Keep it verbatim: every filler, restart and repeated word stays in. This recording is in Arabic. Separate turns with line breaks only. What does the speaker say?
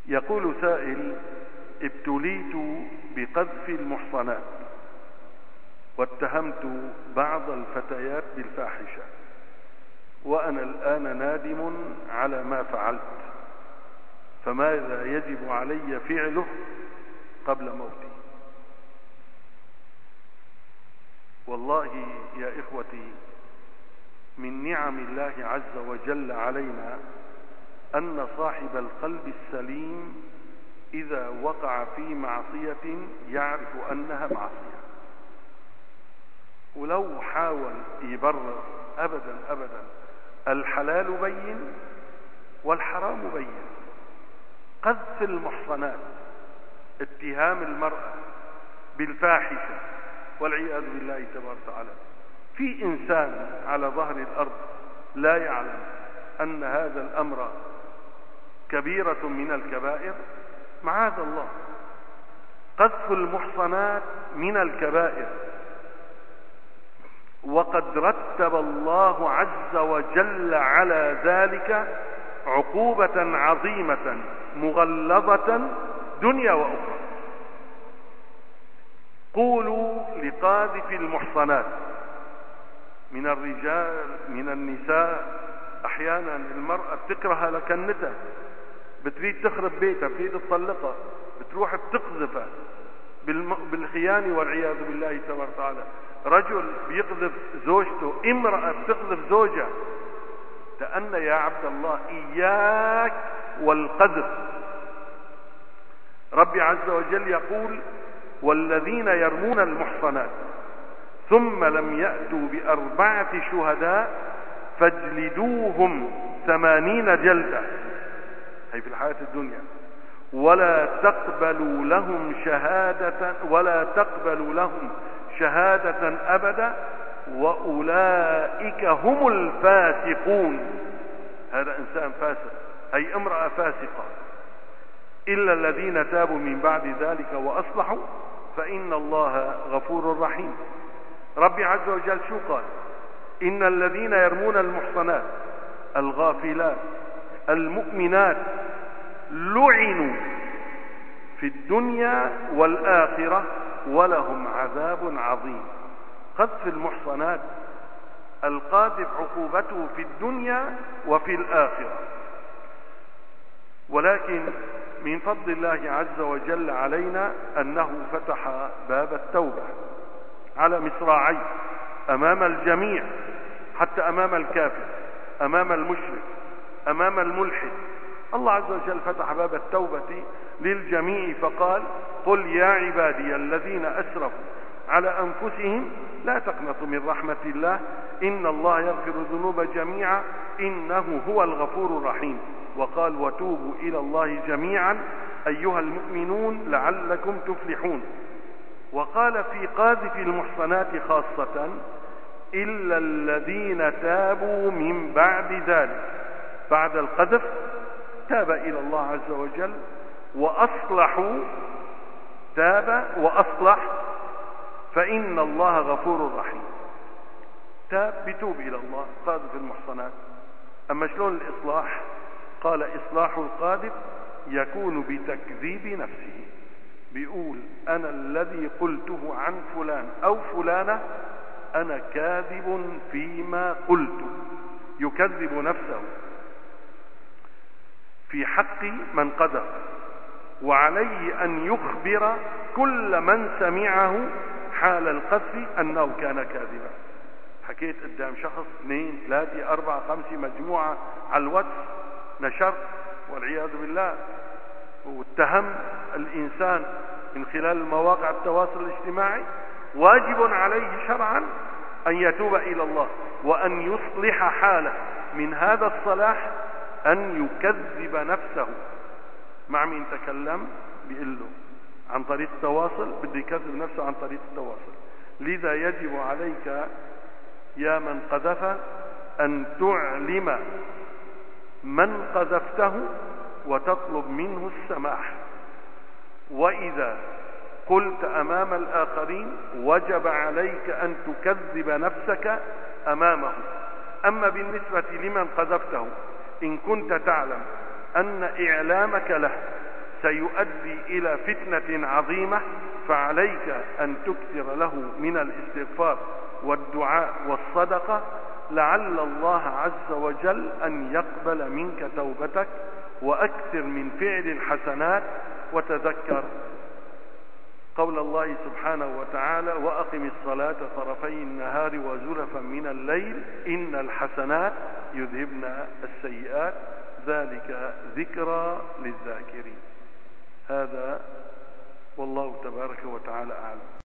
يقول سائل: ابتليت بقذف المحصنات واتهمت بعض الفتيات بالفاحشة، وأنا الآن نادم على ما فعلت، فماذا يجب علي فعله قبل موتي؟ والله يا إخوتي، من نعم الله عز وجل علينا أن صاحب القلب السليم إذا وقع في معصية يعرف أنها معصية، ولو حاول يبرر أبدا أبدا، الحلال بين والحرام بين. قذف المحصنات، اتهام المرأة بالفاحشة والعياذ بالله تبارك وتعالى، في إنسان على ظهر الأرض لا يعلم أن هذا الأمر كبيرة من الكبائر؟ معاذ الله. قذف المحصنات من الكبائر، وقد رتب الله عز وجل على ذلك عقوبة عظيمة مغلظة دنيا وأخرى. قولوا لقاذف المحصنات من الرجال من النساء. أحيانا المرأة بتكره لكنتها، بتريد تخرب بيتها، بتريد تطلقها، بتروح بتقذفها بالخيانة والعياذ بالله تبارك وتعالى. رجل بيقذف زوجته، امرأة بتقذف زوجها. تأنى يا عبد الله، إياك والقذف. ربي عز وجل يقول: والذين يرمون المحصنات ثم لم يأتوا بأربعة شهداء فاجلدوهم ثمانين جلدة، هي في الحياة الدنيا، ولا تقبلوا لهم شهادة ولا تقبلوا لهم شهادة أبدا وأولئك هم الفاسقون. هذا إنسان فاسق، أي امرأة فاسقة. إلا الذين تابوا من بعد ذلك وأصلحوا فإن الله غفور رحيم. ربي عز وجل شو قال؟ إن الذين يرمون المحصنات الغافلات المؤمنات لعنوا في الدنيا والآخرة ولهم عذاب عظيم. قذف المحصنات القاذف عقوبته في الدنيا وفي الآخرة. ولكن من فضل الله عز وجل علينا أنه فتح باب التوبة على مصراعيه أمام الجميع، حتى أمام الكافر، أمام المشرك، أمام الملحد. الله عز وجل فتح باب التوبة للجميع فقال: قل يا عبادي الذين أسرفوا على أنفسهم لا تقنطوا من رحمة الله إن الله يغفر الذنوب جميعا إنه هو الغفور الرحيم. وقال: وتوبوا إلى الله جميعا أيها المؤمنون لعلكم تفلحون. وقال في قاذف المحصنات خاصة: إلا الذين تابوا من بعد ذلك، بعد القذف تاب إلى الله عز وجل وأصلحوا، تاب وأصلح فإن الله غفور رحيم. تاب بتوب إلى الله قاذف المحصنات. أما شلون الإصلاح؟ قال: إصلاح القاذف يكون بتكذيب نفسه، بيقول: أنا الذي قلته عن فلان أو فلانة أنا كاذب فيما قلت، يكذب نفسه في حق من قذف، وعليه أن يخبر كل من سمعه حال القذف أنه كان كاذبا. حكيت قدام شخص، اثنين، ثلاثة، أربعة، خمسة، مجموعة على الواتس، نشر والعياذ بالله، واتهم الإنسان من خلال مواقع التواصل الاجتماعي. واجب عليه شرعا أن يتوب إلى الله وأن يصلح حاله. من هذا الصلاح أن يكذب نفسه. مع مين تكلم؟ بيقول له عن طريق التواصل، بده يكذب نفسه عن طريق التواصل. لذا يجب عليك يا من قذف أن تعلم من قذفته وتطلب منه السماح. وإذا قلت أمام الآخرين وجب عليك أن تكذب نفسك أمامه. أما بالنسبة لمن قذفته، إن كنت تعلم أن إعلامك له سيؤدي إلى فتنة عظيمة، فعليك أن تكثر له من الاستغفار والدعاء والصدقة، لعل الله عز وجل أن يقبل منك توبتك. وأكثر من فعل الحسنات، وتذكر قول الله سبحانه وتعالى: وأقم الصلاة طرفي النهار وزلفا من الليل إن الحسنات يذهبن السيئات ذلك ذكرى للذاكرين. هذا والله تبارك وتعالى أعلم.